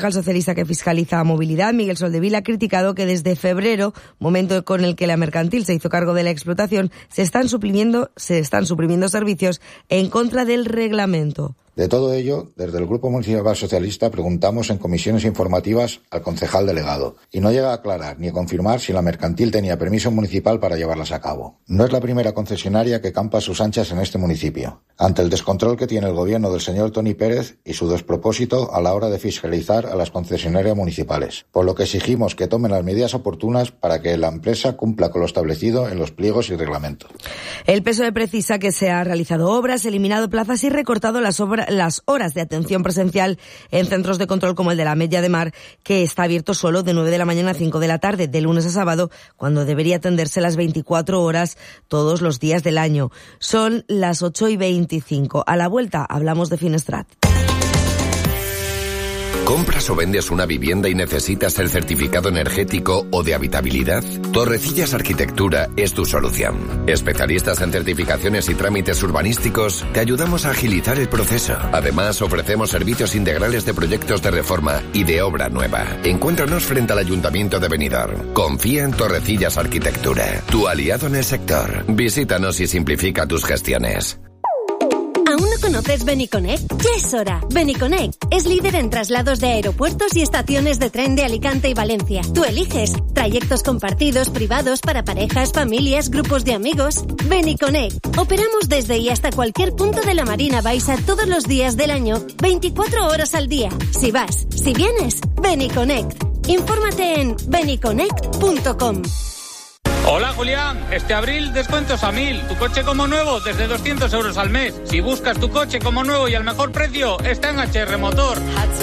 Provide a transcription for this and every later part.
concejal socialista que fiscaliza movilidad, Miguel Soldevila, ha criticado que desde febrero, momento con el que la mercantil se hizo cargo de la explotación, se están suprimiendo servicios en contra del reglamento. De todo ello, desde el Grupo Municipal Socialista preguntamos en comisiones informativas al concejal delegado y no llega a aclarar ni a confirmar si la mercantil tenía permiso municipal para llevarlas a cabo. No es la primera concesionaria que campa a sus anchas en este municipio, ante el descontrol que tiene el gobierno del señor Toni Pérez y su despropósito a la hora de fiscalizar a las concesionarias municipales, por lo que exigimos que tomen las medidas oportunas para que la empresa cumpla con lo establecido en los pliegos y reglamentos. El PSOE precisa que se han realizado obras, eliminado plazas y recortado las horas de atención presencial en centros de control como el de la Ametlla de Mar, que está abierto solo de 9 de la mañana a 5 de la tarde, de lunes a sábado, cuando debería atenderse las 24 horas todos los días del año. Son las 8:25. A la vuelta hablamos de Finestrat. ¿Compras o vendes una vivienda y necesitas el certificado energético o de habitabilidad? Torrecillas Arquitectura es tu solución. Especialistas en certificaciones y trámites urbanísticos, te ayudamos a agilizar el proceso. Además, ofrecemos servicios integrales de proyectos de reforma y de obra nueva. Encuéntranos frente al Ayuntamiento de Benidorm. Confía en Torrecillas Arquitectura, tu aliado en el sector. Visítanos y simplifica tus gestiones. ¿Aún no conoces Beniconnect? Ya es hora. Beniconnect es líder en traslados de aeropuertos y estaciones de tren de Alicante y Valencia. Tú eliges trayectos compartidos, privados, para parejas, familias, grupos de amigos. Beniconnect. Operamos desde y hasta cualquier punto de la Marina Baixa todos los días del año, 24 horas al día. Si vas, si vienes, Beniconnect. Infórmate en beniconnect.com. Hola Julián, este abril descuentos a 1000, tu coche como nuevo desde 200 euros al mes. Si buscas tu coche como nuevo y al mejor precio, está en HR Motor.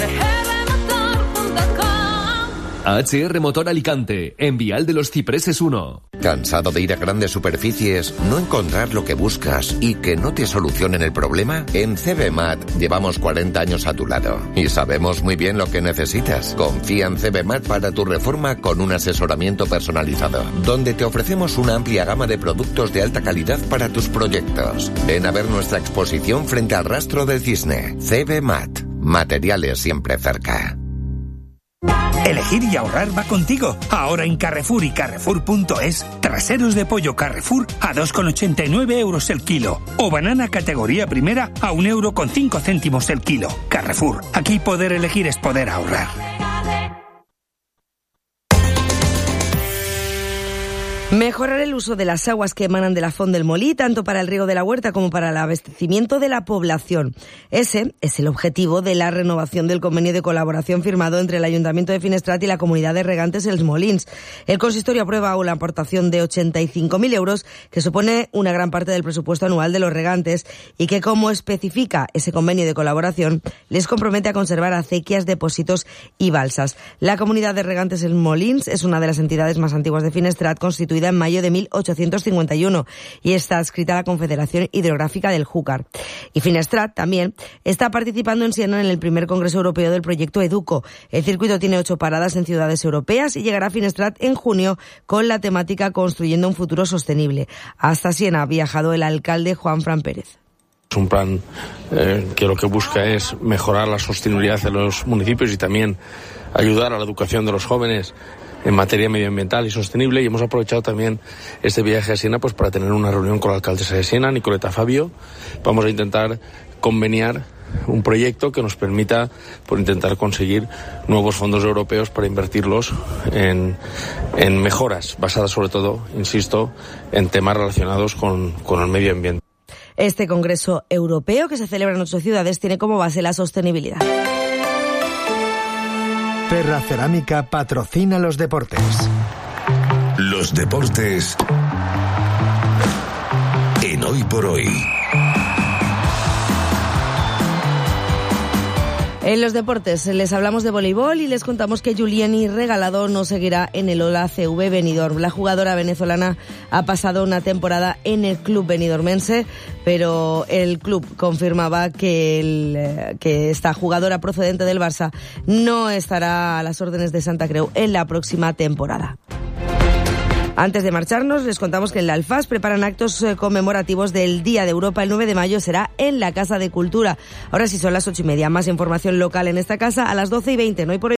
HR Motor Alicante, en Vial de los Cipreses 1. ¿Cansado de ir a grandes superficies, no encontrar lo que buscas y que no te solucionen el problema? En CBMAT llevamos 40 años a tu lado y sabemos muy bien lo que necesitas. Confía en CBMAT para tu reforma con un asesoramiento personalizado, donde te ofrecemos una amplia gama de productos de alta calidad para tus proyectos. Ven a ver nuestra exposición frente al Rastro del Cisne. CBMAT, materiales siempre cerca. Elegir y ahorrar va contigo. Ahora en Carrefour y Carrefour.es, traseros de pollo Carrefour a 2,89 euros el kilo. O banana categoría primera a 1,05 € el kilo. Carrefour, aquí poder elegir es poder ahorrar. Mejorar el uso de las aguas que emanan de la Font del Molí, tanto para el riego de la huerta como para el abastecimiento de la población. Ese es el objetivo de la renovación del convenio de colaboración firmado entre el Ayuntamiento de Finestrat y la Comunidad de Regantes Els Molins. El consistorio aprueba una aportación de 85.000 euros, que supone una gran parte del presupuesto anual de los regantes y que, como especifica ese convenio de colaboración, les compromete a conservar acequias, depósitos y balsas. La Comunidad de Regantes Els Molins es una de las entidades más antiguas de Finestrat, constituida en mayo de 1851 y está adscrita a la Confederación Hidrográfica del Júcar. Y Finestrat también está participando en Siena en el primer Congreso Europeo del proyecto Educo. El circuito tiene 8 paradas en ciudades europeas y llegará a Finestrat en junio con la temática Construyendo un futuro sostenible. Hasta Siena ha viajado el alcalde Juan Fran Pérez. Es un plan que lo que busca es mejorar la sostenibilidad de los municipios y también ayudar a la educación de los jóvenes en materia medioambiental y sostenible, y hemos aprovechado también este viaje a Siena pues para tener una reunión con la alcaldesa de Siena, Nicoleta Fabio. Vamos a intentar conveniar un proyecto que nos permita por intentar conseguir nuevos fondos europeos para invertirlos en mejoras basadas sobre todo, insisto, en temas relacionados con el medio ambiente. Este Congreso Europeo, que se celebra en 8 ciudades, tiene como base la sostenibilidad. Terra Cerámica patrocina los deportes. Los deportes en Hoy por Hoy. En los deportes les hablamos de voleibol y les contamos que Julieni Regalado no seguirá en el Ola CV Benidorm. La jugadora venezolana ha pasado una temporada en el club benidormense, pero el club confirmaba que esta jugadora procedente del Barça no estará a las órdenes de Santa Creu en la próxima temporada. Antes de marcharnos, les contamos que en la Alfaz preparan actos conmemorativos del Día de Europa. El 9 de mayo será en la Casa de Cultura. Ahora sí son las 8:30. Más información local en esta casa a las 12:20. No hay por hoy.